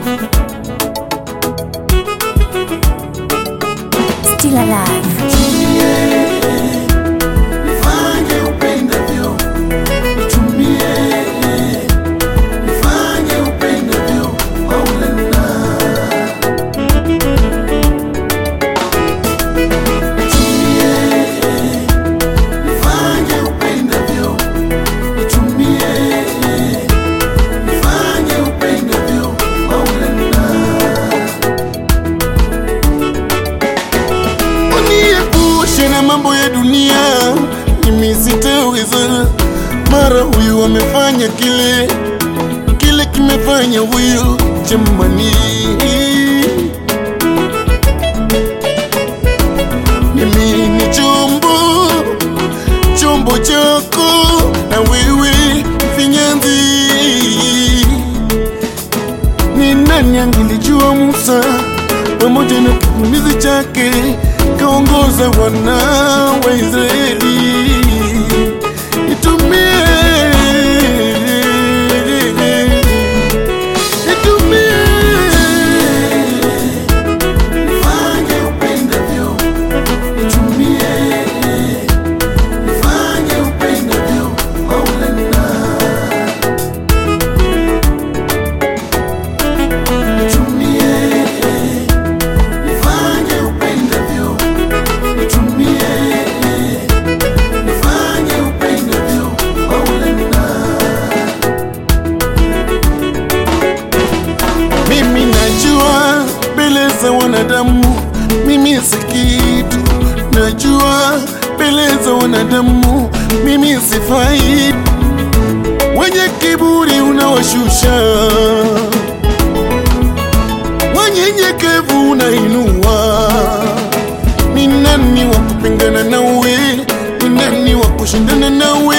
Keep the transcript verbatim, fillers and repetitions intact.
Still alive. Na mambo ya dunia mimi sitaweza, mara huyu amefanya kile kile kimefanya huyu, jamani. Mimi ni chombo chombo chako na wewe mfinyanzi. Ni nani angelijua Musa pamoja na kikumizi chake kaongoza wana wa Israeli? Nitumie, nitumie, nifanye upendavyo. Nitumie, nifanye upendavyo, Maulana. Nitumie, nifanye upendavyo. Nitumie, nifanye upendavyo, Maulana. Mimi najua mbele za wanadamu mimi si kitu, najua mbele za wanadamu mimi sifai. Wenye kiburi unawashusha, wanyenyekevu unainua. Ni nani wa kupingana nawe? Ni nani wa kushindana nawe?